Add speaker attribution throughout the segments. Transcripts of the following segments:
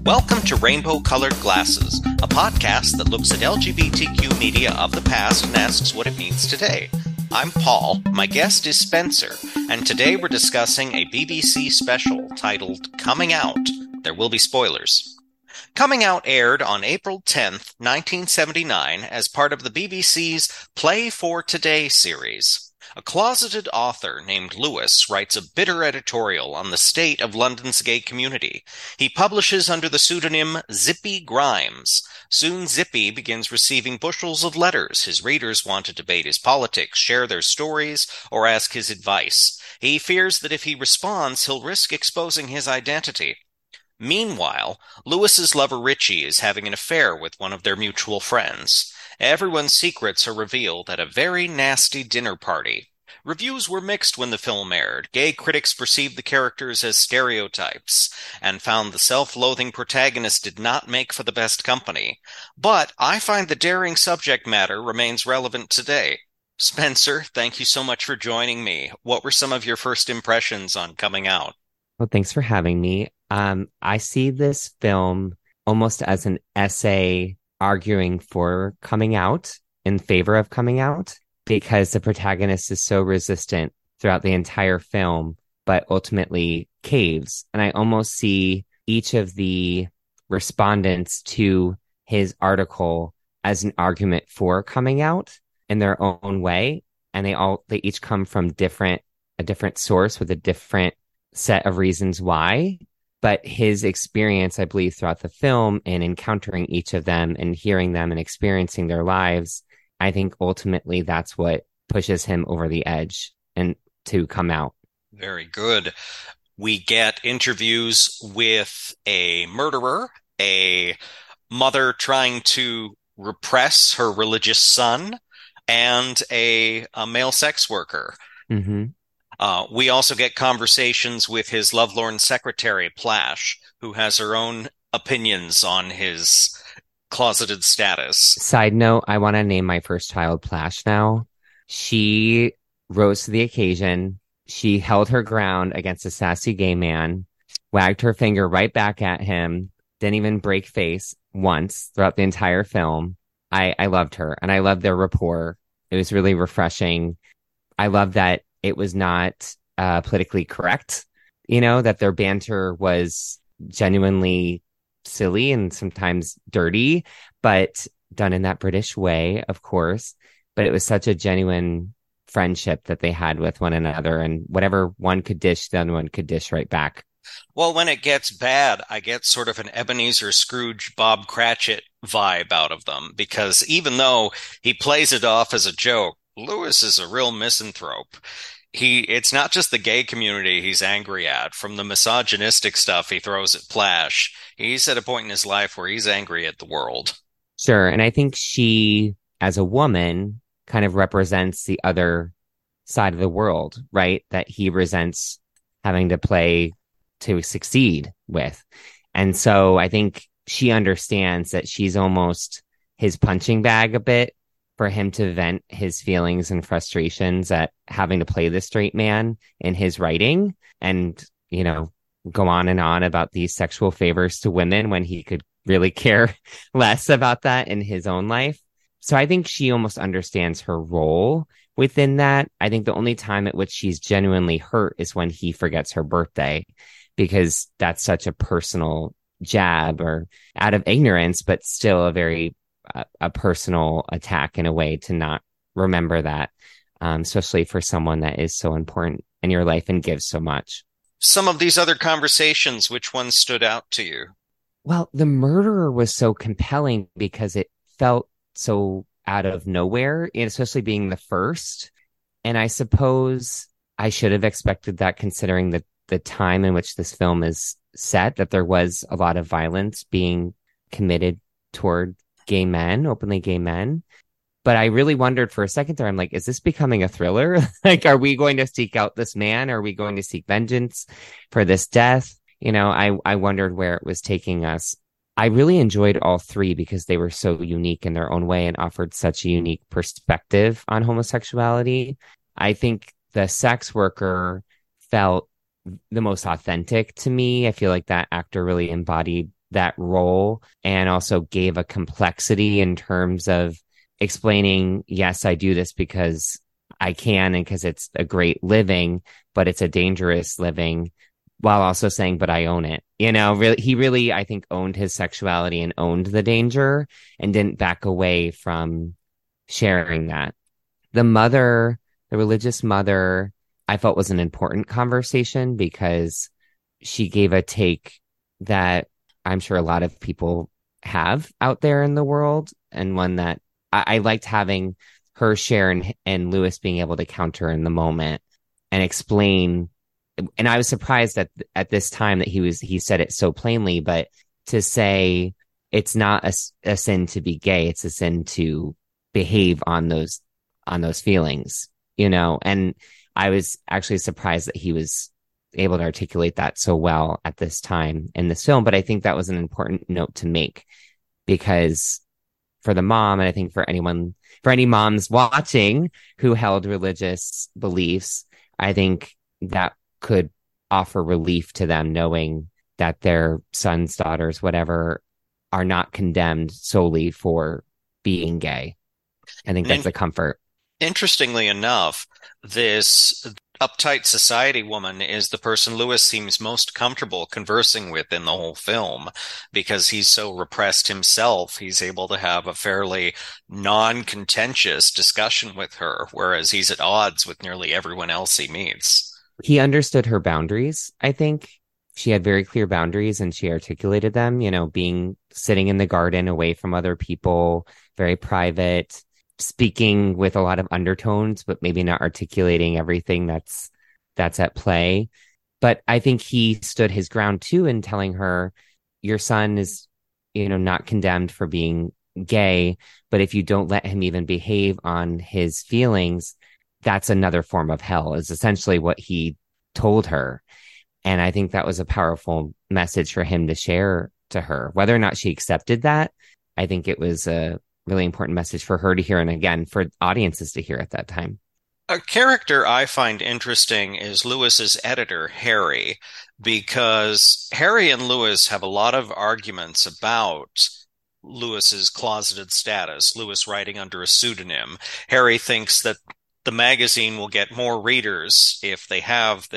Speaker 1: Welcome to Rainbow Colored Glasses, a podcast that looks at LGBTQ media of the past and asks what it means today. I'm Paul, my guest is Spencer, and today we're discussing a BBC special titled Coming Out. There will be spoilers. Coming Out aired on April 10th, 1979 as part of the BBC's Play for Today series. A closeted author named Lewis writes a bitter editorial on the state of London's gay community. He publishes under the pseudonym Zippy Grimes. Soon Zippy begins receiving bushels of letters. His readers want to debate his politics, share their stories, or ask his advice. He fears that if he responds, he'll risk exposing his identity. Meanwhile, Lewis's lover Richie is having an affair with one of their mutual friends. Everyone's secrets are revealed at a very nasty dinner party. Reviews were mixed when the film aired. Gay critics perceived the characters as stereotypes and found the self-loathing protagonist did not make for the best company. But I find the daring subject matter remains relevant today. Spencer, thank you so much for joining me. What were some of your first impressions on Coming Out?
Speaker 2: Well, thanks for having me. I see this film almost as an essay arguing for coming out, in favor of coming out, because the protagonist is so resistant throughout the entire film, but ultimately caves. And I almost see each of the respondents to his article as an argument for coming out in their own way. And they each come from a different source with a different set of reasons why. But his experience, I believe, throughout the film and encountering each of them and hearing them and experiencing their lives, I think ultimately that's what pushes him over the edge and to come out.
Speaker 1: Very good. We get interviews with a murderer, a mother trying to repress her religious son, and a male sex worker.
Speaker 2: Mm-hmm.
Speaker 1: We also get conversations with his lovelorn secretary, Plash, who has her own opinions on his closeted status.
Speaker 2: Side note, I want to name my first child Plash now. She rose to the occasion. She held her ground against a sassy gay man, wagged her finger right back at him, didn't even break face once throughout the entire film. I loved her, and I loved their rapport. It was really refreshing. I love that it was not politically correct, that their banter was genuinely silly and sometimes dirty, but done in that British way, of course. But it was such a genuine friendship that they had with one another, and whatever one could dish, the other one could dish right back.
Speaker 1: Well, when it gets bad, I get sort of an Ebenezer Scrooge, Bob Cratchit vibe out of them, because even though he plays it off as a joke, Lewis is a real misanthrope. It's not just the gay community he's angry at. From the misogynistic stuff he throws at Plash, he's at a point in his life where he's angry at the world.
Speaker 2: Sure. And I think she, as a woman, kind of represents the other side of the world, right? That he resents having to play to succeed with. And so I think she understands that she's almost his punching bag a bit for him to vent his feelings and frustrations at having to play the straight man in his writing and, go on and on about these sexual favors to women when he could really care less about that in his own life. So I think she almost understands her role within that. I think the only time at which she's genuinely hurt is when he forgets her birthday, because that's such a personal jab, or out of ignorance, but still a personal attack in a way to not remember that, especially for someone that is so important in your life and gives so much.
Speaker 1: Some of these other conversations, which ones stood out to you?
Speaker 2: Well, the murderer was so compelling because it felt so out of nowhere, especially being the first. And I suppose I should have expected that, considering the time in which this film is set, that there was a lot of violence being committed toward gay men, openly gay men. But I really wondered for a second there, I'm like, is this becoming a thriller? Like, are we going to seek out this man? Are we going to seek vengeance for this death? I wondered where it was taking us. I really enjoyed all three because they were so unique in their own way and offered such a unique perspective on homosexuality. I think the sex worker felt the most authentic to me. I feel like that actor really embodied that role and also gave a complexity in terms of explaining, yes, I do this because I can and because it's a great living, but it's a dangerous living, while also saying, but I own it. Really, he really, I think, owned his sexuality and owned the danger and didn't back away from sharing that. The mother, the religious mother, I felt was an important conversation because she gave a take that I'm sure a lot of people have out there in the world, and one that I liked having her share and Lewis being able to counter in the moment and explain. And I was surprised that at this time that he said it so plainly, but to say it's not a sin to be gay, it's a sin to behave on those feelings, and I was actually surprised that he was able to articulate that so well at this time in this film. But I think that was an important note to make, because for the mom, and I think for any moms watching who held religious beliefs, I think that could offer relief to them, knowing that their sons, daughters, whatever, are not condemned solely for being gay. I think that's a comfort.
Speaker 1: Interestingly enough, this uptight society woman is the person Lewis seems most comfortable conversing with in the whole film, because he's so repressed himself. He's able to have a fairly non-contentious discussion with her, whereas he's at odds with nearly everyone else he meets.
Speaker 2: He understood her boundaries. I think she had very clear boundaries and she articulated them, sitting in the garden away from other people, very private, speaking with a lot of undertones, but maybe not articulating everything that's at play. But I think he stood his ground too in telling her, your son is, not condemned for being gay, but if you don't let him even behave on his feelings, that's another form of hell, is essentially what he told her. And I think that was a powerful message for him to share to her. Whether or not she accepted that, I think it was a really important message for her to hear, and again, for audiences to hear at that time.
Speaker 1: A character I find interesting is Lewis's editor, Harry, because Harry and Lewis have a lot of arguments about Lewis's closeted status, Lewis writing under a pseudonym. Harry thinks that the magazine will get more readers if they have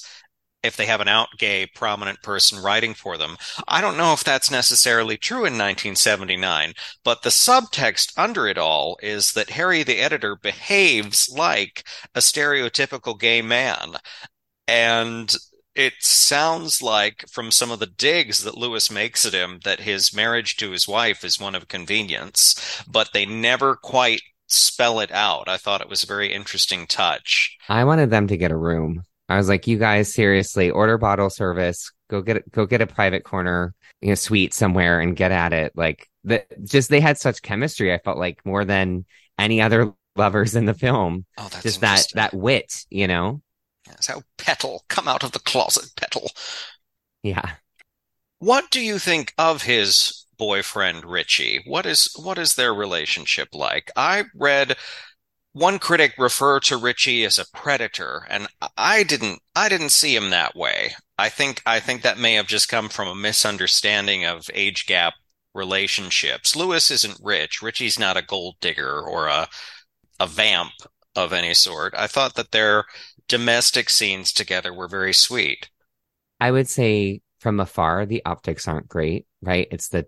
Speaker 1: an out gay prominent person writing for them. I don't know if that's necessarily true in 1979, but the subtext under it all is that Harry, the editor, behaves like a stereotypical gay man. And it sounds like, from some of the digs that Lewis makes at him, that his marriage to his wife is one of convenience, but they never quite spell it out. I thought it was a very interesting touch.
Speaker 2: I wanted them to get a room. I was like, you guys, seriously, order bottle service, go get a private corner, suite somewhere and get at it. Like, they had such chemistry. I felt like more than any other lovers in the film.
Speaker 1: Oh, that's
Speaker 2: just that wit,
Speaker 1: Yes, how Petal, come out of the closet, Petal.
Speaker 2: Yeah.
Speaker 1: What do you think of his boyfriend, Richie? What is their relationship like? I read one critic refer to Richie as a predator, and I didn't see him that way. I think that may have just come from a misunderstanding of age gap relationships. Lewis isn't rich. Richie's not a gold digger or a vamp of any sort. I thought that their domestic scenes together were very sweet.
Speaker 2: I would say from afar, the optics aren't great, right? It's the,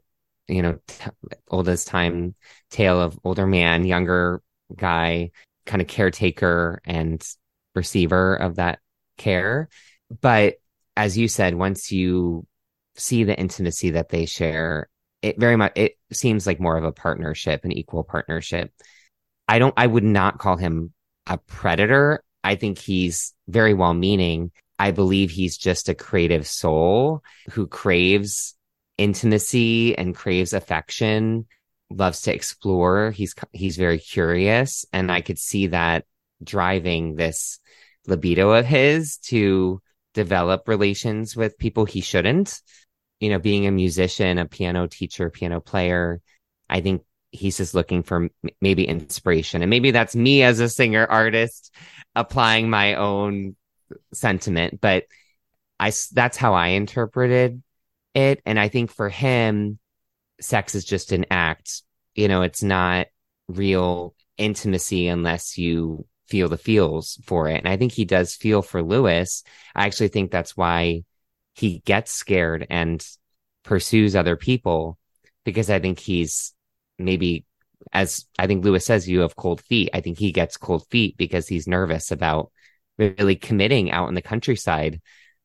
Speaker 2: oldest time tale of older man, younger guy, kind of caretaker and receiver of that care. But as you said, once you see the intimacy that they share, it seems like more of a partnership, an equal partnership. I would not call him a predator. I think he's very well-meaning. I believe he's just a creative soul who craves intimacy and craves affection, loves to explore. He's very curious, and I could see that driving this libido of his to develop relations with people he shouldn't. Being a musician, a piano teacher, piano player, I think he's just looking for maybe inspiration. And maybe that's me as a singer artist applying my own sentiment, but that's how I interpreted it. And I think for him, sex is just an act. It's not real intimacy unless you feel the feels for it. And I think he does feel for Lewis. I actually think that's why he gets scared and pursues other people, because I think he's maybe, as I think Lewis says, you have cold feet. I think he gets cold feet because he's nervous about really committing out in the countryside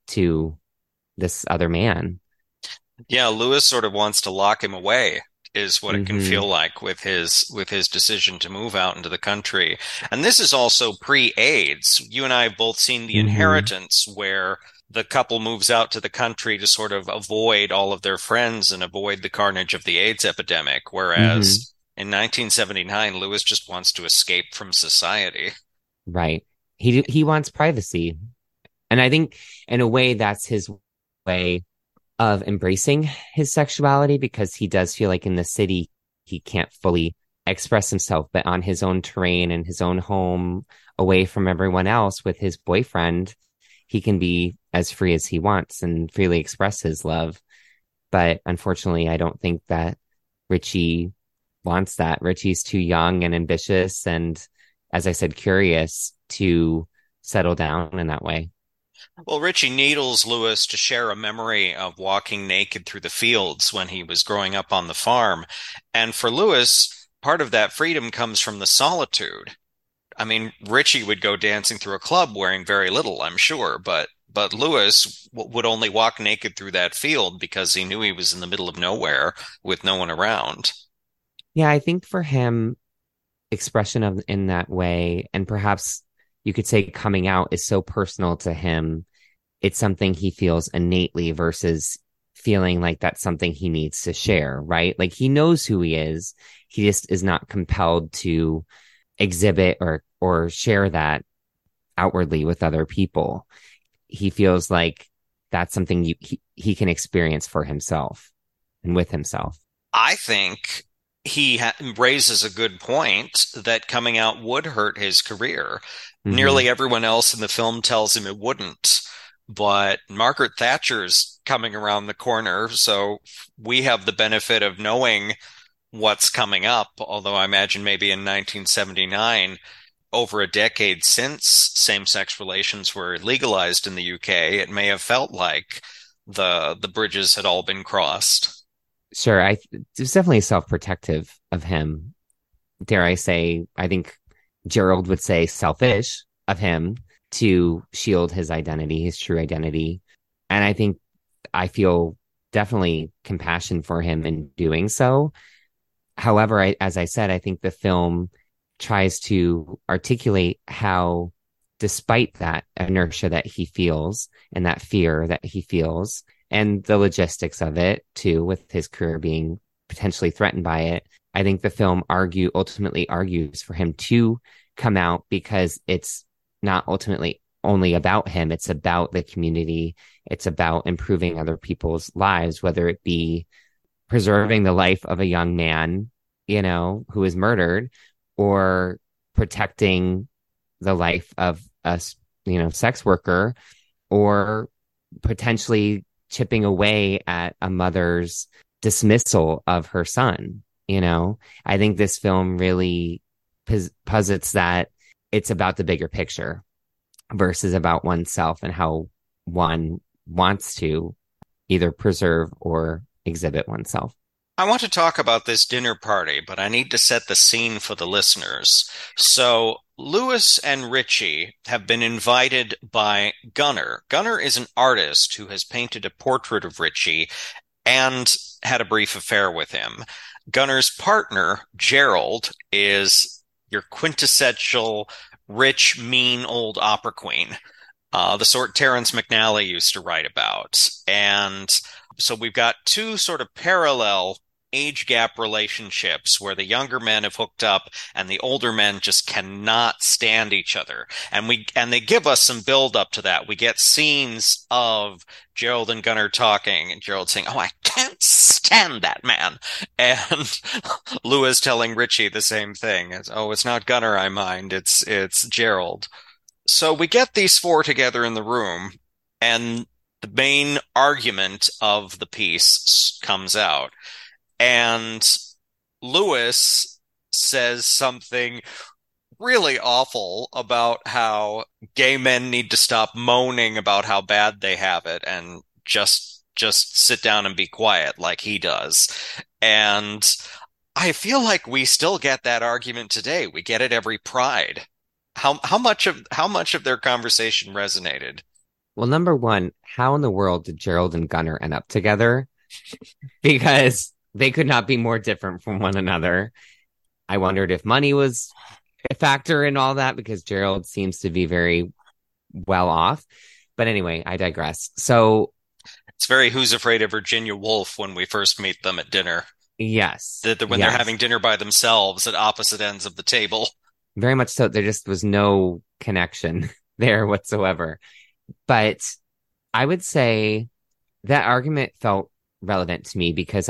Speaker 2: to this other man.
Speaker 1: Yeah, Lewis sort of wants to lock him away, is what it can
Speaker 2: Mm-hmm.
Speaker 1: feel like with his decision to move out into the country. And this is also pre-AIDS. You and I have both seen The
Speaker 2: Mm-hmm.
Speaker 1: Inheritance, where the couple moves out to the country to sort of avoid all of their friends and avoid the carnage of the AIDS epidemic.
Speaker 2: Mm-hmm.
Speaker 1: Whereas in 1979, Lewis just wants to escape from society.
Speaker 2: Right. He wants privacy. And I think in a way that's his way of embracing his sexuality, because he does feel like in the city he can't fully express himself, but on his own terrain and his own home, away from everyone else with his boyfriend, he can be as free as he wants and freely express his love. But unfortunately, I don't think that Richie wants that. Richie's too young and ambitious and, as I said, curious to settle down in that way.
Speaker 1: Well, Richie needles Lewis to share a memory of walking naked through the fields when he was growing up on the farm. And for Lewis, part of that freedom comes from the solitude. I mean, Richie would go dancing through a club wearing very little, I'm sure, but Lewis would only walk naked through that field because he knew he was in the middle of nowhere with no one around.
Speaker 2: Yeah, I think for him, expression of in that way, and perhaps you could say coming out, is so personal to him. It's something he feels innately versus feeling like that's something he needs to share, right? Like he knows who he is. He just is not compelled to exhibit or share that outwardly with other people. He feels like that's something he can experience for himself and with himself.
Speaker 1: I think raises a good point that coming out would hurt his career.
Speaker 2: Mm-hmm.
Speaker 1: Nearly everyone else in the film tells him it wouldn't, but Margaret Thatcher's coming around the corner, so we have the benefit of knowing what's coming up, although I imagine maybe in 1979, over a decade since same-sex relations were legalized in the UK, it may have felt like the bridges had all been crossed.
Speaker 2: Sure, it's definitely self-protective of him. Dare I say, I think Gerald would say selfish of him to shield his identity, his true identity. And I think I feel definitely compassion for him in doing so. However, as I said, I think the film tries to articulate how, despite that inertia that he feels and that fear that he feels, and the logistics of it too, with his career being potentially threatened by it, I think the film ultimately argues for him to come out, because it's not ultimately only about him. It's about the community. It's about improving other people's lives, whether it be preserving the life of a young man, who was murdered, or protecting the life of a, sex worker, or potentially chipping away at a mother's dismissal of her son. I think this film really posits that it's about the bigger picture versus about oneself and how one wants to either preserve or exhibit oneself.
Speaker 1: I want to talk about this dinner party, but I need to set the scene for the listeners. So, Lewis and Richie have been invited by Gunnar. Gunnar is an artist who has painted a portrait of Richie and had a brief affair with him. Gunnar's partner, Gerald, is your quintessential rich, mean old opera queen, the sort Terrence McNally used to write about. And so we've got two sort of parallel age gap relationships where the younger men have hooked up and the older men just cannot stand each other. And they give us some build up to that. We get scenes of Gerald and Gunnar talking and Gerald saying, "Oh, I can't stand that man." And Lewis telling Richie the same thing. "Oh, it's not Gunnar I mind, it's Gerald." So we get these four together in the room, and the main argument of the piece comes out. And Lewis says something really awful about how gay men need to stop moaning about how bad they have it and just sit down and be quiet like he does. And I feel like we still get that argument today. We get it every Pride. How much of their conversation resonated?
Speaker 2: Well, number one, how in the world did Gerald and Gunnar end up together? Because they could not be more different from one another. I wondered if money was a factor in all that because Gerald seems to be very well off. But anyway, I digress. So,
Speaker 1: It's very Who's Afraid of Virginia Woolf when we first meet them at dinner.
Speaker 2: yes,
Speaker 1: When they're
Speaker 2: yes,
Speaker 1: having dinner by themselves at opposite ends of the table.
Speaker 2: very much so. There just was no connection there whatsoever. But I would say that argument felt relevant to me because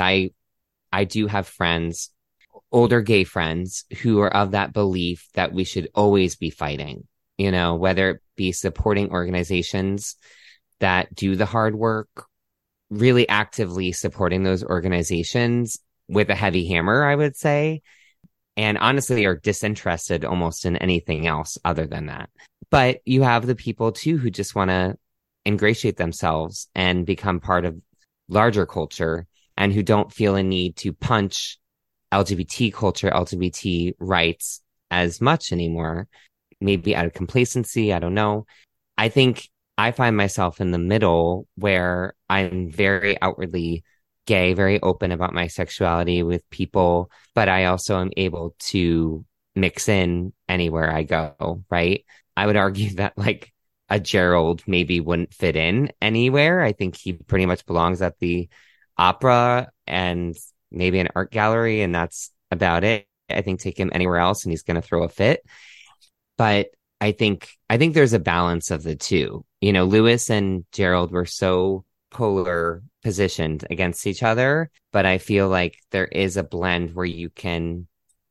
Speaker 2: I do have friends, older gay friends, who are of that belief that we should always be fighting, whether it be supporting organizations that do the hard work, really actively supporting those organizations with a heavy hammer, I would say, and honestly are disinterested almost in anything else other than that. But you have the people too who just want to ingratiate themselves and become part of larger culture and who don't feel a need to punch LGBT culture, LGBT rights as much anymore, maybe out of complacency. I don't know. I think I find myself in the middle where I'm very outwardly gay, very open about my sexuality with people, but I also am able to mix in anywhere I go, right? I would argue that like a Gerald maybe wouldn't fit in anywhere. I think he pretty much belongs at the opera and maybe an art gallery, and that's about it. I think take him anywhere else and he's going to throw a fit. But I think there's a balance of the two. Lewis and Gerald were so polar positioned against each other, but I feel like there is a blend where you can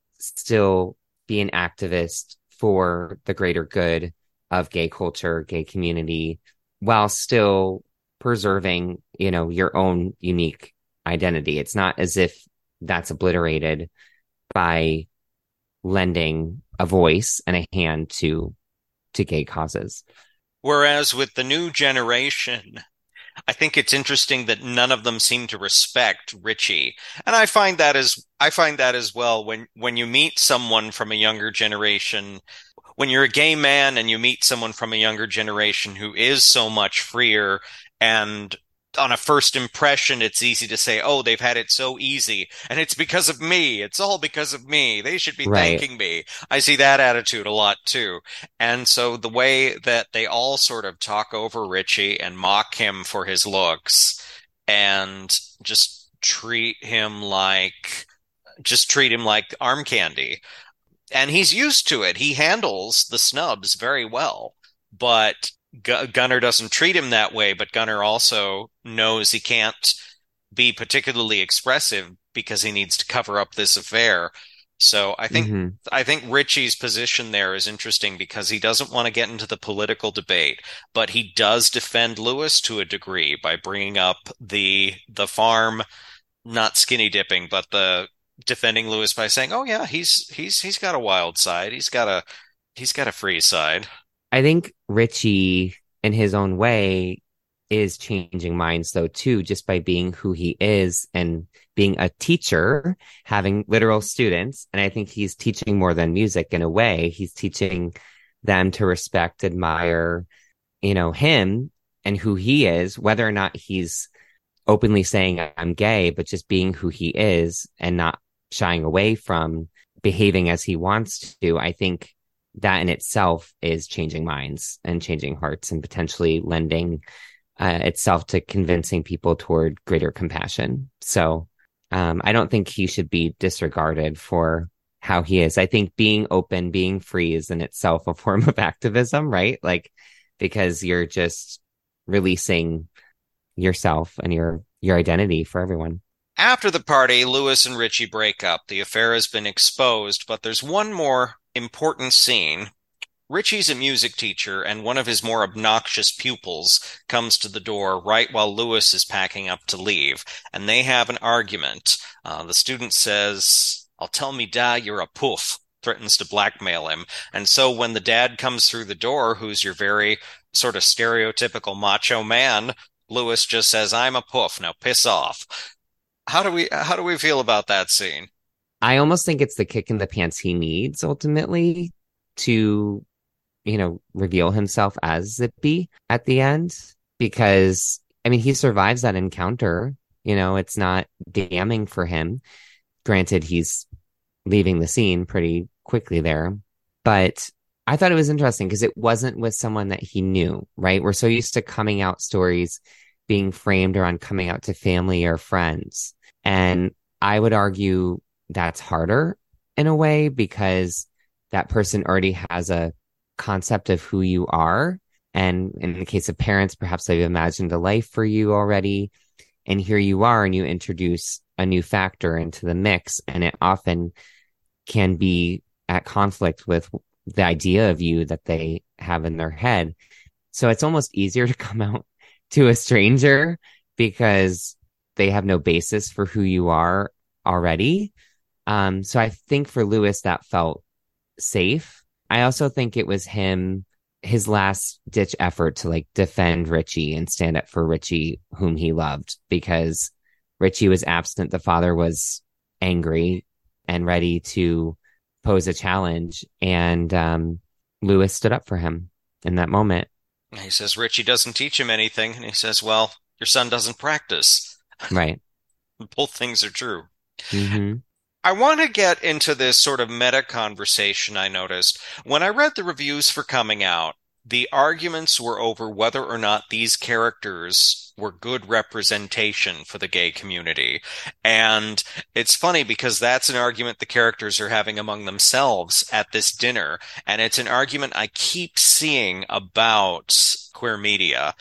Speaker 2: still be an activist for the greater good of gay culture, gay community, while still preserving, your own unique identity. It's not as if that's obliterated by lending a voice and a hand to gay causes.
Speaker 1: Whereas with the new generation, I think it's interesting that none of them seem to respect Richie. And I find that as well when you meet someone from a younger generation, when you're a gay man and you meet someone from a younger generation who is so much freer, and on a first impression, it's easy to say, oh, they've had it so easy and it's because of me. It's all because of me. They should be
Speaker 2: Right.
Speaker 1: thanking me. I see that attitude a lot too. And so the way that they all sort of talk over Richie and mock him for his looks and just treat him like arm candy. And he's used to it. He handles the snubs very well, but Gunnar doesn't treat him that way. But Gunnar also knows he can't be particularly expressive because he needs to cover up this affair. So I think
Speaker 2: Hmm.
Speaker 1: I think Richie's position there is interesting because he doesn't want to get into the political debate, but he does defend Lewis to a degree by bringing up the farm, not skinny dipping, but the defending Lewis by saying, "Oh yeah, he's got a wild side. He's got a free side."
Speaker 2: I think Richie, in his own way, is changing minds though too, just by being who he is and being a teacher, having literal students. And I think he's teaching more than music in a way. He's teaching them to respect, admire, him and who he is, whether or not he's openly saying I'm gay, but just being who he is and not shying away from behaving as he wants to. I think that in itself is changing minds and changing hearts and potentially lending itself to convincing people toward greater compassion. So I don't think he should be disregarded for how he is. I think being open, being free is in itself a form of activism, right? Like, because you're just releasing yourself and your identity for everyone.
Speaker 1: After the party, Lewis and Richie break up. The affair has been exposed, but there's one more important scene. Richie's a music teacher, and one of his more obnoxious pupils comes to the door right while Lewis is packing up to leave, and they have an argument. The student says, "I'll tell me dad you're a poof," threatens to blackmail him. And so when the dad comes through the door, who's your very sort of stereotypical macho man, Lewis just says, "I'm a poof, now piss off." How do we feel about that scene?
Speaker 2: I almost think it's the kick in the pants he needs ultimately to, reveal himself as Zippy at the end. Because, I mean, he survives that encounter. It's not damning for him. Granted, he's leaving the scene pretty quickly there. But I thought it was interesting because it wasn't with someone that he knew, right? We're so used to coming out stories being framed around coming out to family or friends. And I would argue that's harder in a way because that person already has a concept of who you are. And in the case of parents, perhaps they've imagined a life for you already. And here you are, and you introduce a new factor into the mix. And it often can be at conflict with the idea of you that they have in their head. So it's almost easier to come out to a stranger because they have no basis for who you are already. So I think for Lewis, that felt safe. I also think it was his last ditch effort to like defend Richie and stand up for Richie, whom he loved, because Richie was absent. The father was angry and ready to pose a challenge. And Lewis stood up for him in that moment.
Speaker 1: He says Richie doesn't teach him anything. And he says, "Well, your son doesn't practice."
Speaker 2: Right.
Speaker 1: Both things are true.
Speaker 2: Mm-hmm.
Speaker 1: I want to get into this sort of meta conversation I noticed. When I read the reviews for Coming Out, the arguments were over whether or not these characters were good representation for the gay community. And it's funny because that's an argument the characters are having among themselves at this dinner. And it's an argument I keep seeing about queer media.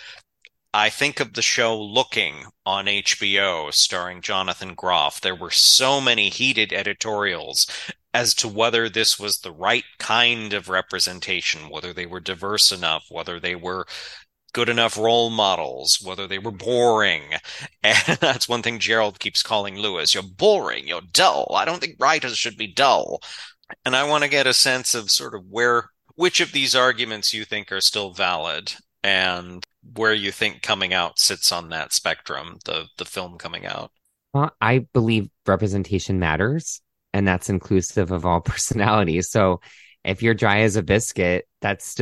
Speaker 1: I think of the show Looking on HBO, starring Jonathan Groff. There were so many heated editorials as to whether this was the right kind of representation, whether they were diverse enough, whether they were good enough role models, whether they were boring. And that's one thing Gerald keeps calling Lewis. "You're boring, you're dull. I don't think writers should be dull." And I want to get a sense of sort of which of these arguments you think are still valid and where you think Coming Out sits on that spectrum, the film Coming Out.
Speaker 2: Well, I believe representation matters, and that's inclusive of all personalities. So if you're dry as a biscuit, that's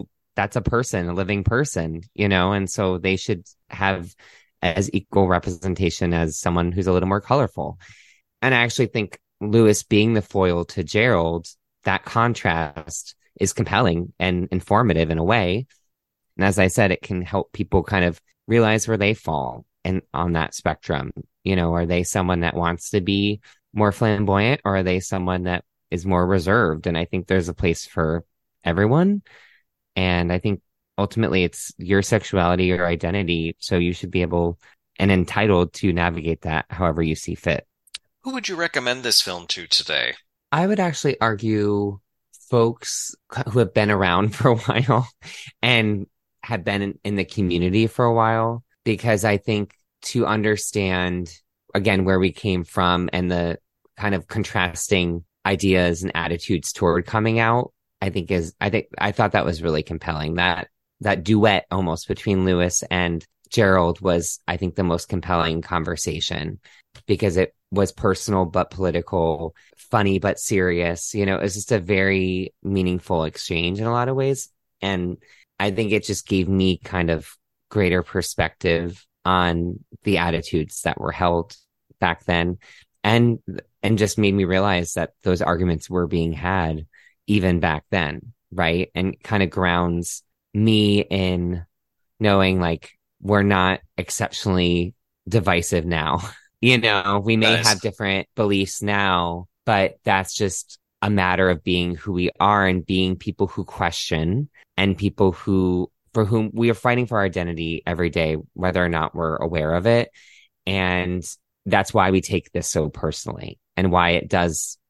Speaker 2: a person, a living person, and so they should have as equal representation as someone who's a little more colorful. And I actually think Lewis being the foil to Gerald, that contrast is compelling and informative in a way. And as I said, it can help people kind of realize where they fall and on that spectrum. Are they someone that wants to be more flamboyant, or are they someone that is more reserved? And I think there's a place for everyone. And I think ultimately it's your sexuality or identity. So you should be able and entitled to navigate that however you see fit.
Speaker 1: Who would you recommend this film to today?
Speaker 2: I would actually argue folks who have been around for a while and have been in the community for a while, because I think to understand, again, where we came from and the kind of contrasting ideas and attitudes toward coming out, I thought that was really compelling. That duet almost between Lewis and Gerald was, I think, the most compelling conversation, because it was personal but political, funny but serious. It was just a very meaningful exchange in a lot of ways. And I think it just gave me kind of greater perspective on the attitudes that were held back then, and just made me realize that those arguments were being had even back then, right? And kind of grounds me in knowing like we're not exceptionally divisive now. We may have different beliefs now, but that's just a matter of being who we are and being people who question and people for whom we are fighting for our identity every day, whether or not we're aware of it. And that's why we take this so personally, and why it does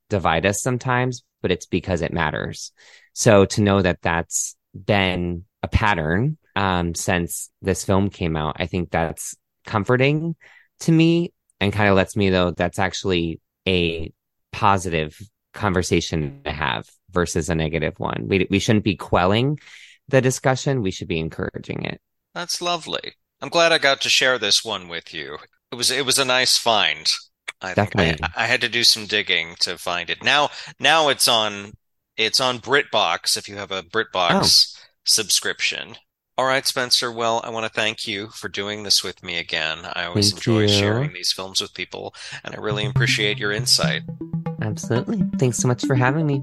Speaker 2: divide us sometimes, but it's because it matters. So to know that that's been a pattern since this film came out, I think that's comforting to me and kind of lets me know that's actually a positive conversation to have versus a negative one. We shouldn't be quelling the discussion. We should be encouraging it.
Speaker 1: That's lovely. I'm glad I got to share this one with you. It was a nice find. I think
Speaker 2: Definitely.
Speaker 1: I had to do some digging to find it. Now it's on BritBox if you have a
Speaker 2: Oh,
Speaker 1: BritBox subscription. All right, Spencer. Well, I want to thank you for doing this with me again. I always
Speaker 2: thank
Speaker 1: enjoy sharing
Speaker 2: you.
Speaker 1: these films with people, and I really appreciate your insight.
Speaker 2: Absolutely. Thanks so much for having me.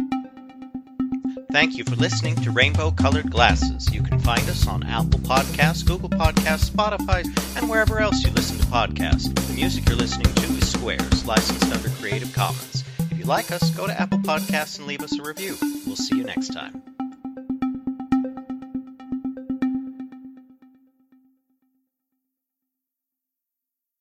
Speaker 1: Thank you for listening to Rainbow Colored Glasses. You can find us on Apple Podcasts, Google Podcasts, Spotify, and wherever else you listen to podcasts. The music you're listening to is Squares, licensed under Creative Commons. If you like us, go to Apple Podcasts and leave us a review. We'll see you next time.